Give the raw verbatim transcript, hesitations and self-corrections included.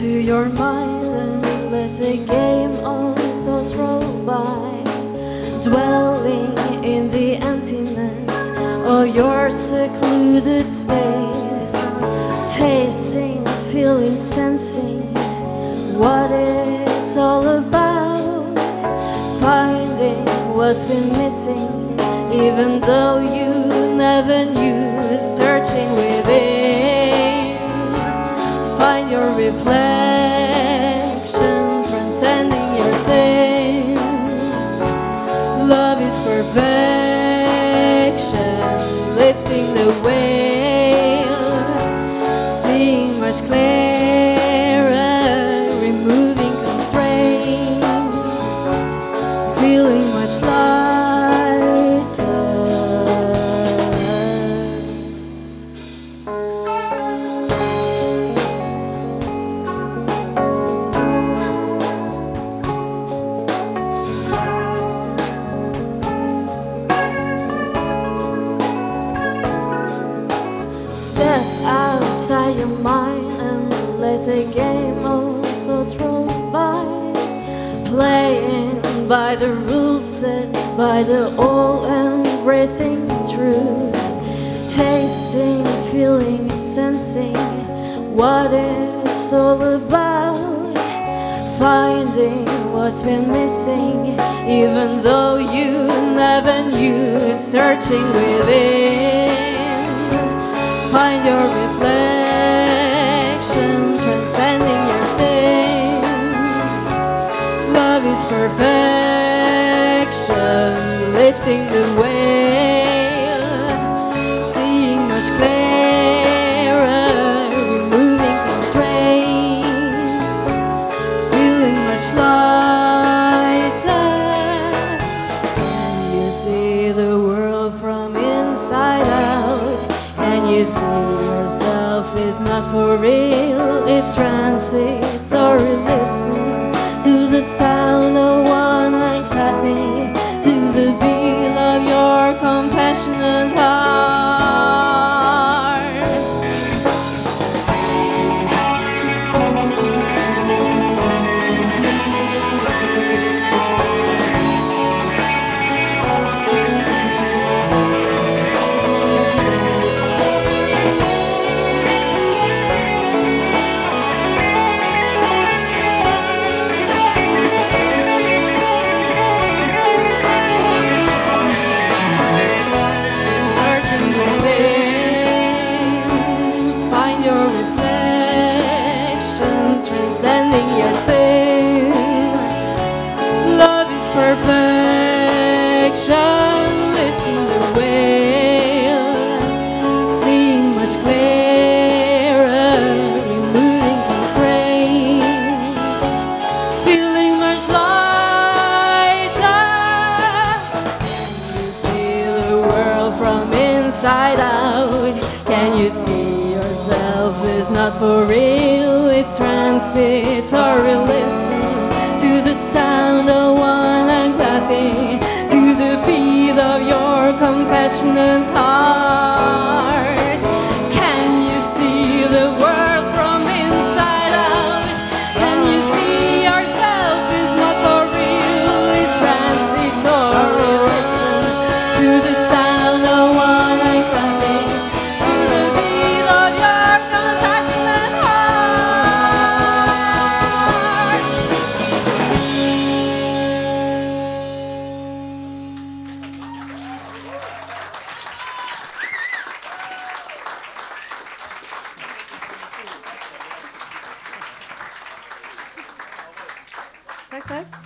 into your mind and let a game of thoughts roll by, dwelling in the emptiness of your secluded space, tasting, feeling, sensing what it's all about, finding what's been missing, even though you never knew, searching within. Find your reflection, transcending your sin. Love is perfection, lifting the veil, seeing much clearer, removing constraints, feeling much lighter. Step outside your mind and let the game of thoughts roll by, playing by the rules set by the all-embracing truth, tasting, feeling, sensing what it's all about, finding what's been missing, even though you never knew, searching within. Find your reflection, transcending your sin. Love is perfection, lifting the veil, seeing much clearer, removing constraints, feeling much lighter. Can you see the world from inside out? Can you see yourself is not for real, it's transitory? Listen to the sound of one eye clapping, to the beat of your compassionate heart. Transcending your sin. Love is perfection, lifting the veil, seeing much clearer, removing constraints, feeling much lighter. Can you see the world from inside out? Can you see yourself is not for real, it's transitory? Listen to the sound of one hand clapping, to the beat of your compassionate heart. Can you see the world from inside out? Can you see yourself is not for real, it's transitory? Listen to the sound of one hand clapping, to the beat of your compassionate heart. Tack, tack.